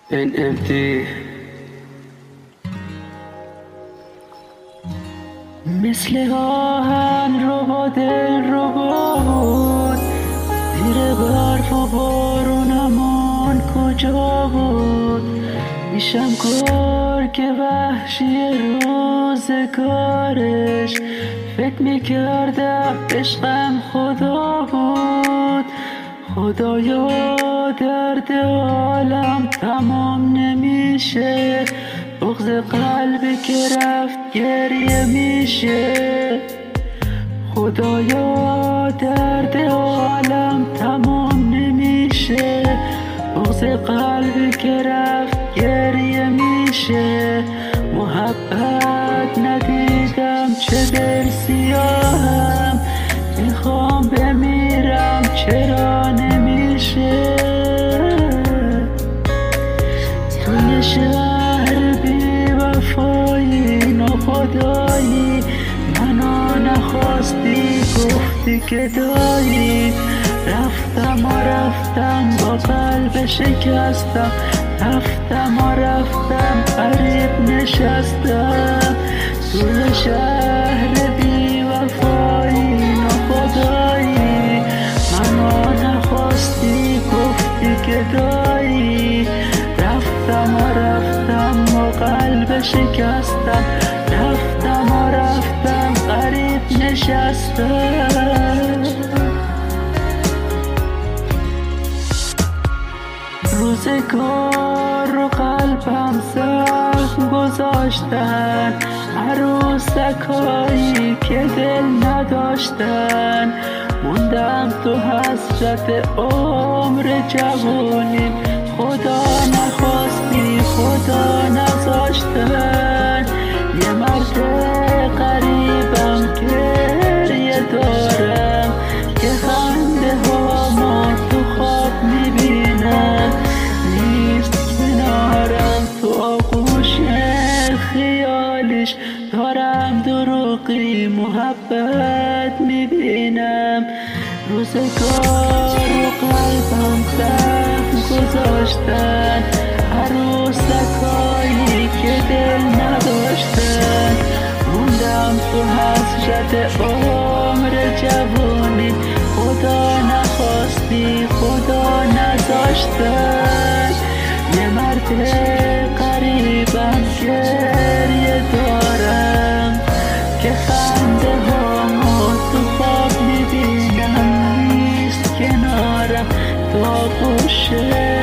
NMT مثل آهن رو با دل رو بود، زیر برف و بارونمان کجا بود؟ میشم گرگ وحشی روزگارش، فکر میکردم عشقم خدا بود. خدایا درد عالم تمام نمیشه، بغض قلبی که رفت گریه میشه. خدایا درد عالم تمام نمیشه، بغض قلبی که رفت گریه میشه. محبت ندیدم چه دل سیاهم، میخوام بمیرم چرا نمیشه؟ توی شهر بی وفایی ناخدایی، منو نخواستی گفتی که دایی. رفتم و رفتم با قلب شکستم، رفتم و رفتم غریب نشستم. توی شهر بی وفایی ناخدایی، منو نخواستی گفتی که دایی. رفتم و رفتم با قلب شکستم، رفتم و رفتم غریب نشستم. روزگار رو قلبم زخم گذاشتن، عروسکایی که دل نداشتن. موندم تو حسرت عمر جوانی، خدا نخواستی خدا نذاشتن. یه مرد غریبم گریه دارم، که خنده هامو تو خواب میبینم. نیست کنارم تو آغوش خیالش، دارم دروغی محبت میبینم. روزگار رو قلبم زخم گذاشتن، عروسکایی که دل نداشتن. موندم تو حسرت عمر جوانی، خدا نخواستی خدا نذاشتن. یه مرد غریبم گریه دارم، که خنده هامو تو خواب میبینم. نیست کنارم تو آغوش